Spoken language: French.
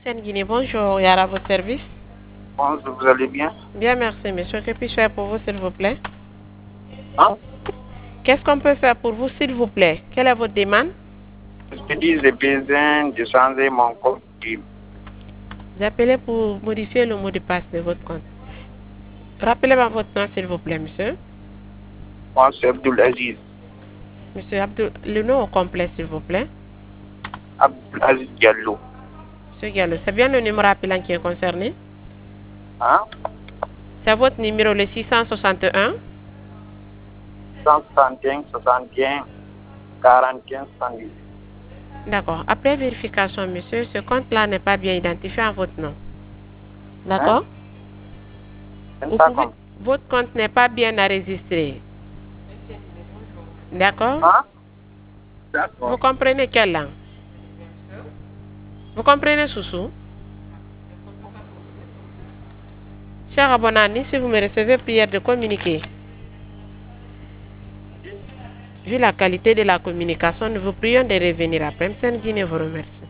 Guinée, bonjour, Yara, à votre service. Bonjour, vous allez bien? Bien, merci, monsieur. Que puis-je faire pour vous, s'il vous plaît? Hein? Qu'est-ce qu'on peut faire pour vous, s'il vous plaît? Quelle est votre demande? Je dis j'ai besoin de changer mon compte. Vous appelez pour modifier le mot de passe de votre compte. Rappelez-moi votre nom, s'il vous plaît, monsieur. Moi, c'est Abdul Aziz. Monsieur Abdul, le nom au complet, s'il vous plaît. Abdul Aziz Diallo. Monsieur Gallo, c'est bien le numéro appelant qui est concerné? Hein? C'est votre numéro, le 661? 161, 61, 45, 110. D'accord. Après vérification, monsieur, ce compte-là n'est pas bien identifié à votre nom. Hein? D'accord? Je ne sais pas comment. Votre compte n'est pas bien enregistré. D'accord? Hein? Vous D'accord. comprenez quelle langue? Vous comprenez, Soussou? Cher Abonani, si vous me recevez, prière de communiquer. Vu la qualité de la communication, nous vous prions de revenir après. Guinée vous remercie.